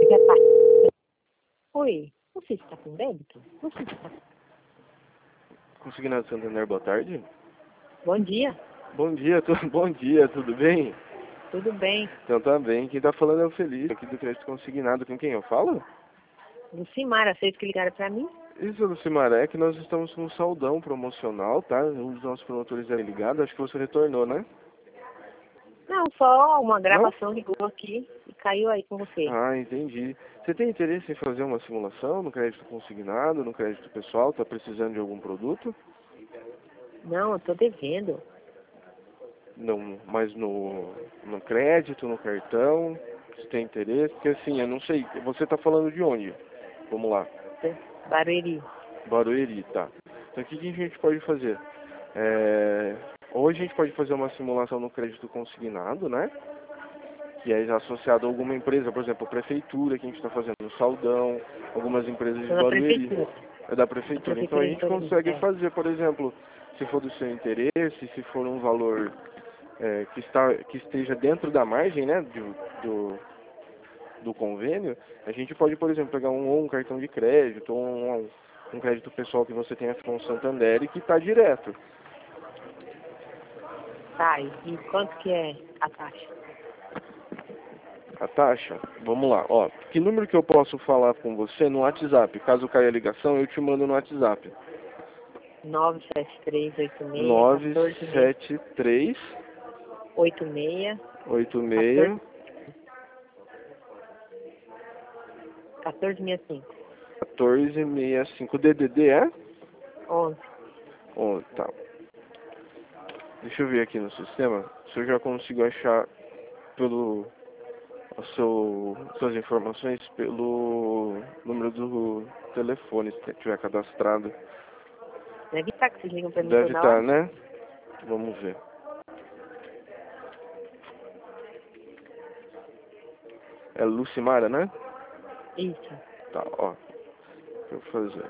Já tá. Oi, você está com débito? Você está... Consignado Santander, boa tarde. Bom dia, Bom dia, tudo bem? tudo bem? Então tá bem, quem tá falando é o Felipe, aqui do crédito consignado. Com quem eu falo? Lucimara, vocês que ligaram pra mim? Isso, Lucimaré, é que nós estamos com um saldão promocional, tá? Um dos nossos promotores é ligado, acho que você retornou, né? Não, só uma Não? gravação ligou aqui e caiu aí com você. Ah, entendi. Você tem interesse em fazer uma simulação no crédito consignado, no crédito pessoal? Tá precisando de algum produto? Não, eu tô devendo. Não, mas no crédito, no cartão, você tem interesse? Porque assim, eu não sei, você tá falando de onde? Vamos lá. Barueri. Barueri, tá. Então o que que a gente pode fazer? Ou a gente pode fazer uma simulação no crédito consignado, né? Que é associado a alguma empresa, por exemplo, a prefeitura, que a gente está fazendo o saldão, algumas empresas de Tô na Barueri. prefeitura. É da A prefeitura. Então a prefeitura de gente Barueri, consegue é. fazer, por exemplo, se for do seu interesse, se for um valor que esteja dentro da margem, né, do convênio, a gente pode, por exemplo, pegar um cartão de crédito, ou um crédito pessoal que você tenha com o Santander e que está direto. Tá, e quanto que é a taxa? A taxa, vamos lá, ó. Que número que eu posso falar com você no WhatsApp? Caso caia a ligação, eu te mando no WhatsApp. 97386 973 86 86 1465 1465. DDD é? 11. Oh, tá. Deixa eu ver aqui no sistema se eu já consigo achar pelo suas informações pelo número do telefone, se tiver cadastrado. Deve estar que vocês ligam pra mim Deve toda estar, hora? né? Vamos ver. É Lucimara, né? Isso. Tá, ó. Deixa eu fazer.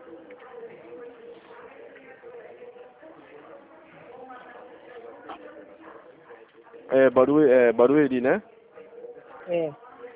É Barueri, né? É.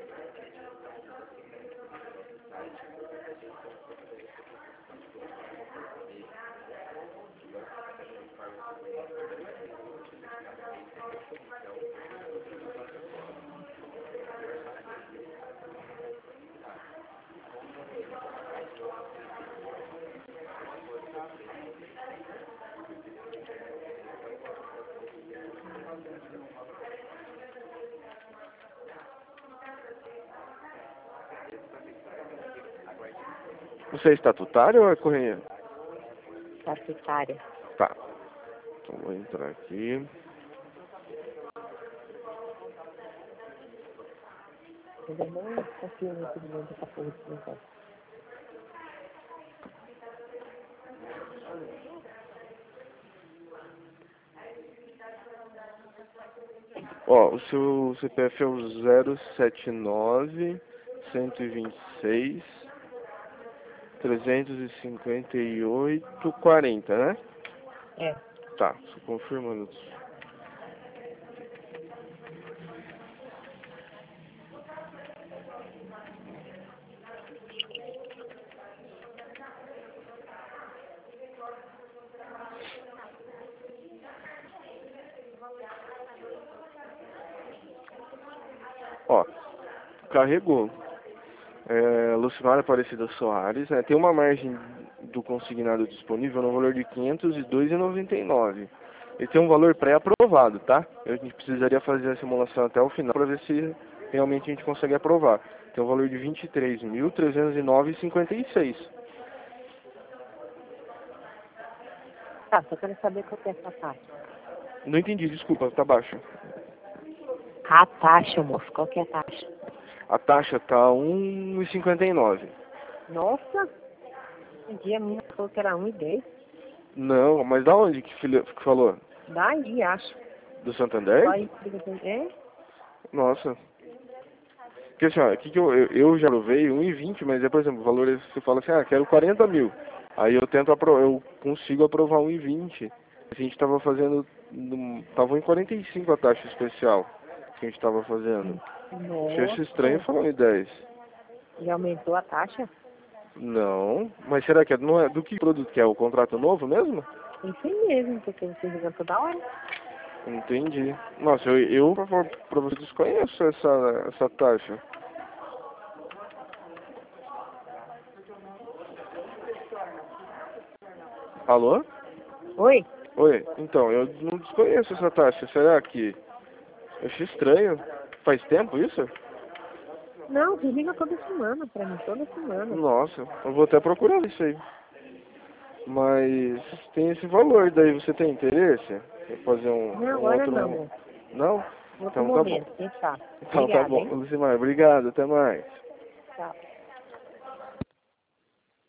Você é estatutário ou é correia? Statutária. Tá. Então vou entrar aqui. Eu não confio muito nessa porra desse negócio. Ó, o seu CPF é o 079 126 358 40, né? É. Tá, só confirmando. Ó, carregou. Lucimara Aparecida Soares, né? Tem uma margem do consignado disponível no valor de R$ 502,99. Ele tem um valor pré-aprovado, tá? A gente precisaria fazer a simulação até o final para ver se realmente a gente consegue aprovar. Tem um valor de R$ 23.309,56. Tá, só quero saber qual que é essa taxa. Não entendi, desculpa, tá baixo. A taxa, moço, qual que é a taxa? A taxa tá 1,59. Nossa, um dia a minha falou que era 1,10. Não, mas da onde que falou? Daí, acho. Do Santander? Vai, é? Nossa. Porque assim, ó, aqui que eu já provei 1,20, mas é, por exemplo, o valor você fala assim, quero 40 mil. Aí eu eu consigo aprovar 1,20. A gente tava fazendo, tava em 45 a taxa especial que a gente tava fazendo. Achei isso estranho Nossa. falar 1,10. Já aumentou a taxa? Não, mas será que não é do que produto que é? O contrato novo mesmo? Isso aí mesmo, porque você liga toda hora. Entendi. Nossa, eu pra você desconheço essa taxa. Alô? Oi? Oi, então, eu não desconheço essa taxa. Será que... Eu achei estranho. Faz tempo isso? Não, você liga toda semana pra mim, toda semana. Nossa, eu vou até procurar isso aí. Mas tem esse valor, daí você tem interesse em fazer Não, um agora outro... não, amor. Não? Outro Então tá bom. momento, quem sabe. Então tá Obrigada, bom, hein? Lucimar, obrigado, até mais. Tchau.